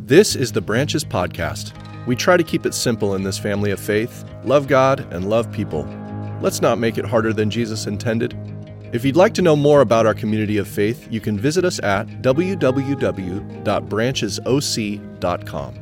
This is the Branches Podcast. We try to keep it simple in this family of faith, love God and love people. Let's not make it harder than Jesus intended. If you'd like to know more about our community of faith, you can visit us at www.branchesoc.com.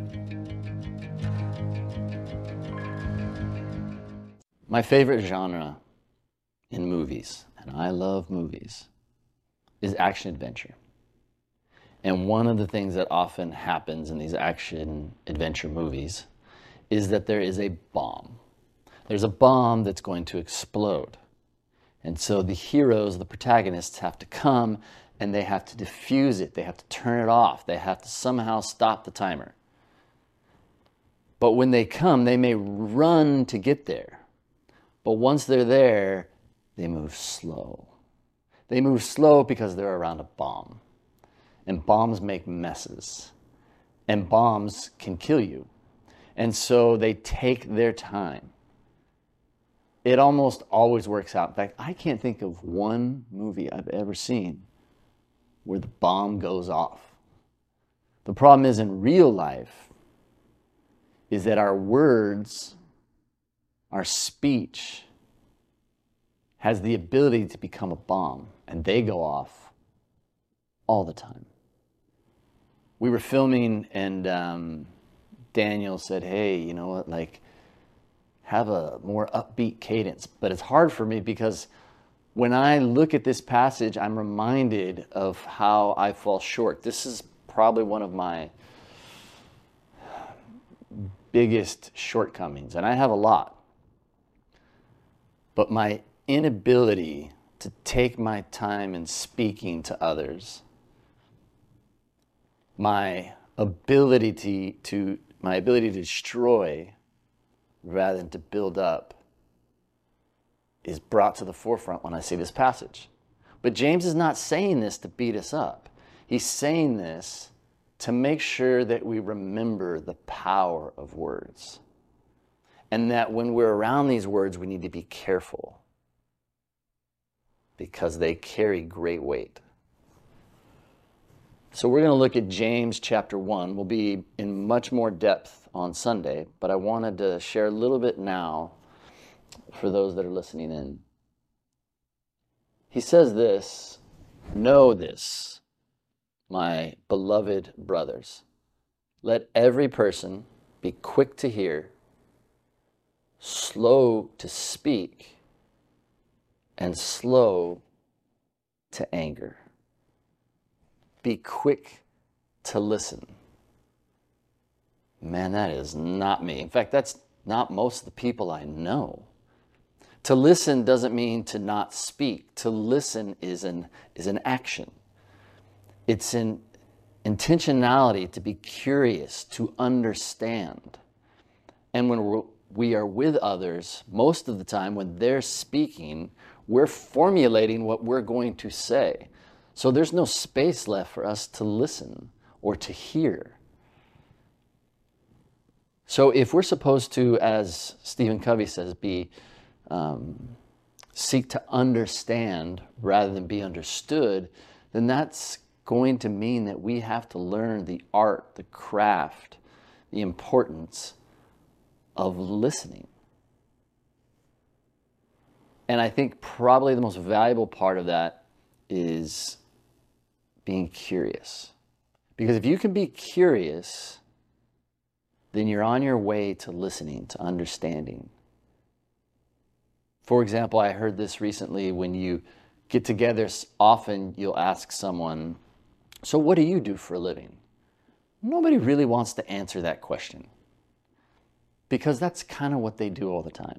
My favorite genre in movies, and I love movies, is action-adventure. And one of the things that often happens in these action-adventure movies is that there is a bomb. There's a bomb that's going to explode. And so the heroes, the protagonists, have to come and they have to defuse it. They have to turn it off. They have to somehow stop the timer. But when they come, they may run to get there. But once they're there, they move slow. They move slow because they're around a bomb. And bombs make messes. And bombs can kill you. And so they take their time. It almost always works out. In fact, I can't think of one movie I've ever seen where the bomb goes off. The problem is in real life is that our words, our speech, has the ability to become a bomb, and they go off all the time. We were filming, and Daniel said, hey, you know what, have a more upbeat cadence. But it's hard for me because when I look at this passage, I'm reminded of how I fall short. This is probably one of my biggest shortcomings, and I have a lot. But my inability to take my time in speaking to others, my ability to destroy rather than to build up is brought to the forefront when I see this passage. But James is not saying this to beat us up. He's saying this to make sure that we remember the power of words. And that when we're around these words, we need to be careful because they carry great weight. So we're going to look at James chapter 1. We'll be in much more depth on Sunday, but I wanted to share a little bit now for those that are listening in. He says this, "Know this, my beloved brothers. Let every person be quick to hear, slow to speak, and slow to anger. Be quick to listen." Man, that is not me. In fact, that's not most of the people I know. To listen doesn't mean to not speak. To listen is an action. It's an intentionality to be curious, to understand. And when we are with others, most of the time when they're speaking, we're formulating what we're going to say. So there's no space left for us to listen or to hear. So if we're supposed to, as Stephen Covey says, seek to understand rather than be understood, then that's going to mean that we have to learn the art, the craft, the importance of listening. And I think probably the most valuable part of that is being curious. Because if you can be curious, then you're on your way to listening, to understanding. For example, I heard this recently, when you get together, often you'll ask someone, "So what do you do for a living?" Nobody really wants to answer that question because that's kind of what they do all the time.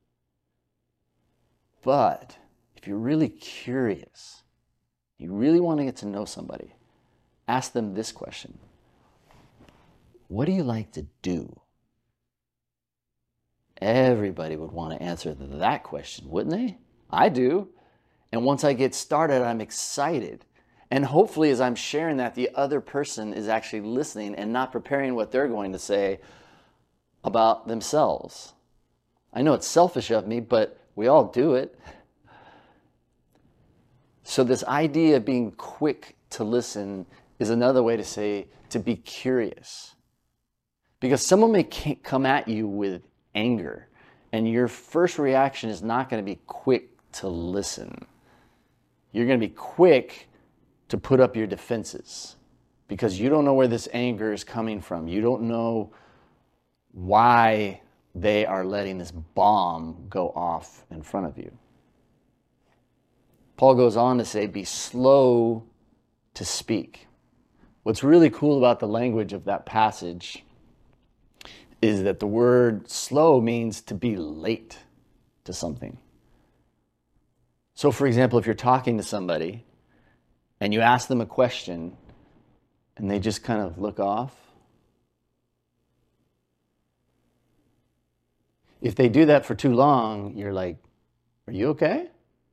But if you're really curious, you really want to get to know somebody, ask them this question: what do you like to do? Everybody would want to answer that question, wouldn't they? I do. And once I get started, I'm excited. And hopefully as I'm sharing that, the other person is actually listening and not preparing what they're going to say about themselves. I know it's selfish of me, but we all do it. So this idea of being quick to listen is another way to say to be curious. Because someone may come at you with anger, and your first reaction is not going to be quick to listen. You're going to be quick to put up your defenses because you don't know where this anger is coming from. You don't know why they are letting this bomb go off in front of you. Paul goes on to say, be slow to speak. What's really cool about the language of that passage is that the word slow means to be late to something. So, for example, if you're talking to somebody and you ask them a question and they just kind of look off, if they do that for too long, you're like, are you okay?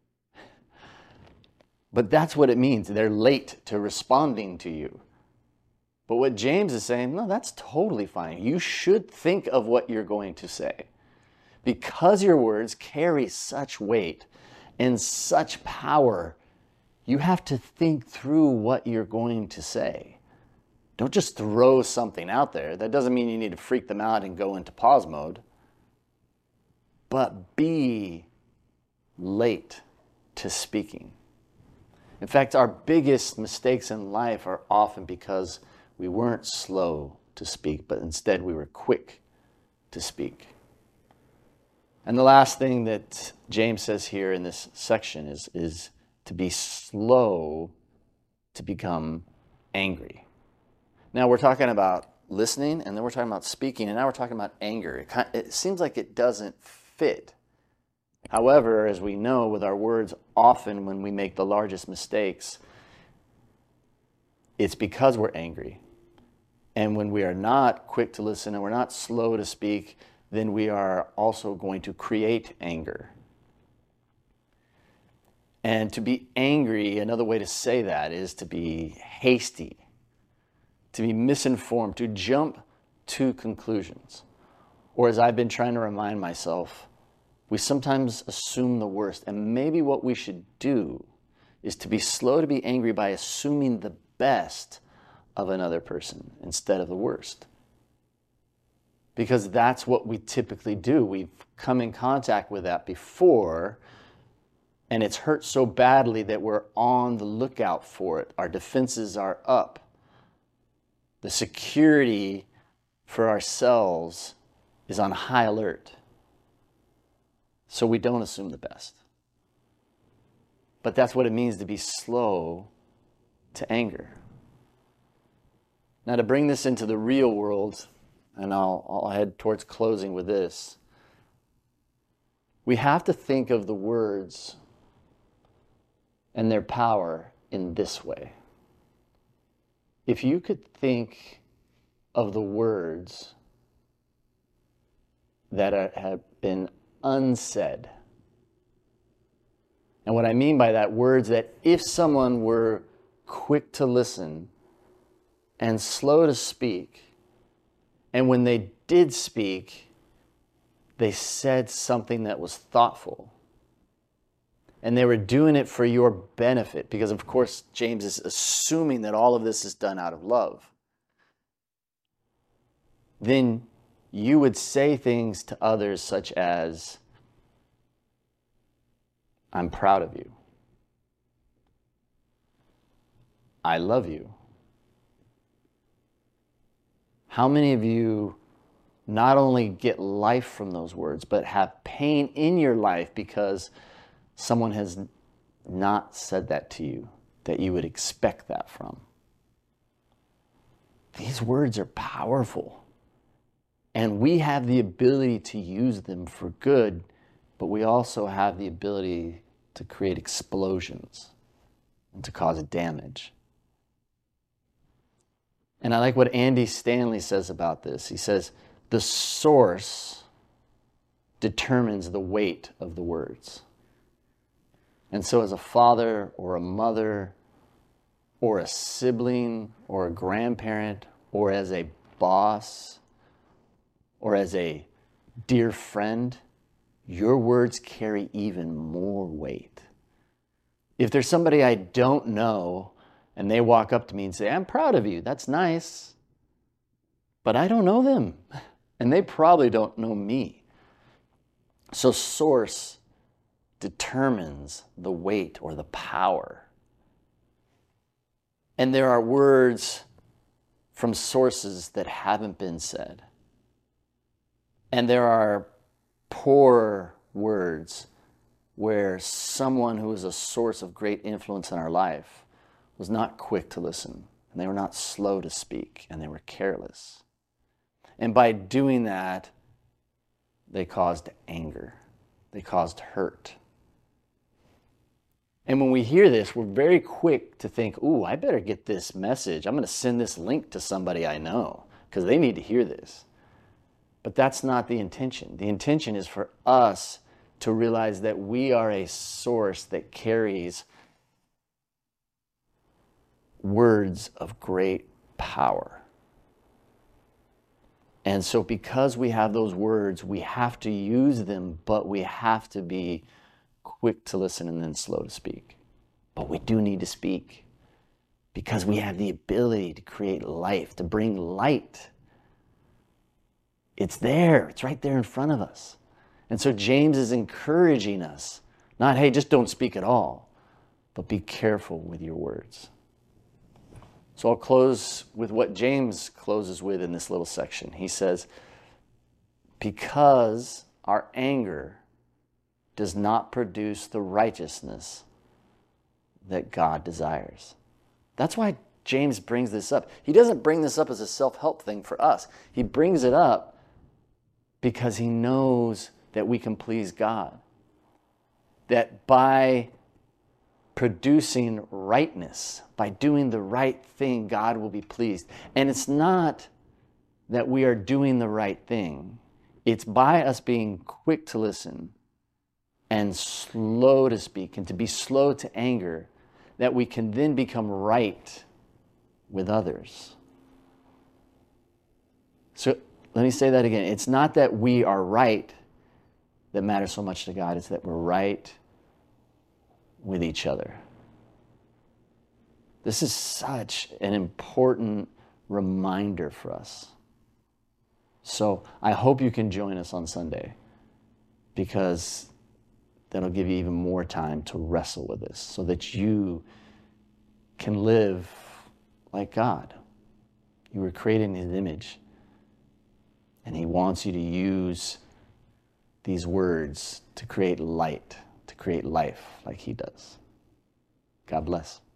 But that's what it means. They're late to responding to you. But what James is saying, no, that's totally fine. You should think of what you're going to say. Because your words carry such weight and such power, you have to think through what you're going to say. Don't just throw something out there. That doesn't mean you need to freak them out and go into pause mode. But be late to speaking. In fact, our biggest mistakes in life are often because we weren't slow to speak, but instead we were quick to speak. And the last thing that James says here in this section is to be slow to become angry. Now we're talking about listening, and then we're talking about speaking, and now we're talking about anger. It seems like it doesn't fit. However, as we know with our words, often when we make the largest mistakes, it's because we're angry. And when we are not quick to listen and we're not slow to speak, then we are also going to create anger. And to be angry, another way to say that is to be hasty, to be misinformed, to jump to conclusions. Or as I've been trying to remind myself, we sometimes assume the worst. And maybe what we should do is to be slow to be angry by assuming the best of another person instead of the worst. Because that's what we typically do. We've come in contact with that before, and it's hurt so badly that we're on the lookout for it. Our defenses are up. The security for ourselves is on high alert. So we don't assume the best. But that's what it means to be slow to anger. Now, to bring this into the real world, and I'll head towards closing with this, we have to think of the words and their power in this way. If you could think of the words that have been unsaid, and what I mean by that, words that if someone were quick to listen and slow to speak, and when they did speak, they said something that was thoughtful, and they were doing it for your benefit, because of course James is assuming that all of this is done out of love, then you would say things to others such as, I'm proud of you. I love you. How many of you not only get life from those words, but have pain in your life because someone has not said that to you, that you would expect that from? These words are powerful. And we have the ability to use them for good, but we also have the ability to create explosions and to cause damage. And I like what Andy Stanley says about this. He says, the source determines the weight of the words. And so as a father or a mother or a sibling or a grandparent or as a boss or as a dear friend, your words carry even more weight. If there's somebody I don't know and they walk up to me and say, I'm proud of you. That's nice. But I don't know them. And they probably don't know me. So source determines the weight or the power. And there are words from sources that haven't been said. And there are poor words where someone who is a source of great influence in our life was not quick to listen, and they were not slow to speak, and they were careless. And by doing that, they caused anger. They caused hurt. And when we hear this, we're very quick to think, ooh, I better get this message. I'm going to send this link to somebody I know because they need to hear this. But that's not the intention. The intention is for us to realize that we are a source that carries words of great power. And so because we have those words, we have to use them, but we have to be quick to listen and then slow to speak. But we do need to speak because we have the ability to create life, to bring light. It's there. It's right there in front of us. And so James is encouraging us, not, hey, just don't speak at all, but be careful with your words. So I'll close with what James closes with in this little section. He says, because our anger does not produce the righteousness that God desires. That's why James brings this up. He doesn't bring this up as a self-help thing for us. He brings it up because he knows that we can please God. That by producing rightness, by doing the right thing, God will be pleased. And it's not that we are doing the right thing. It's by us being quick to listen and slow to speak and to be slow to anger that we can then become right with others. So let me say that again. It's not that we are right that matters so much to God. It's that we're right with each other. This is such an important reminder for us. So I hope you can join us on Sunday because that'll give you even more time to wrestle with this so that you can live like God. You were created in His image, and He wants you to use these words to create light, to create life like He does. God bless.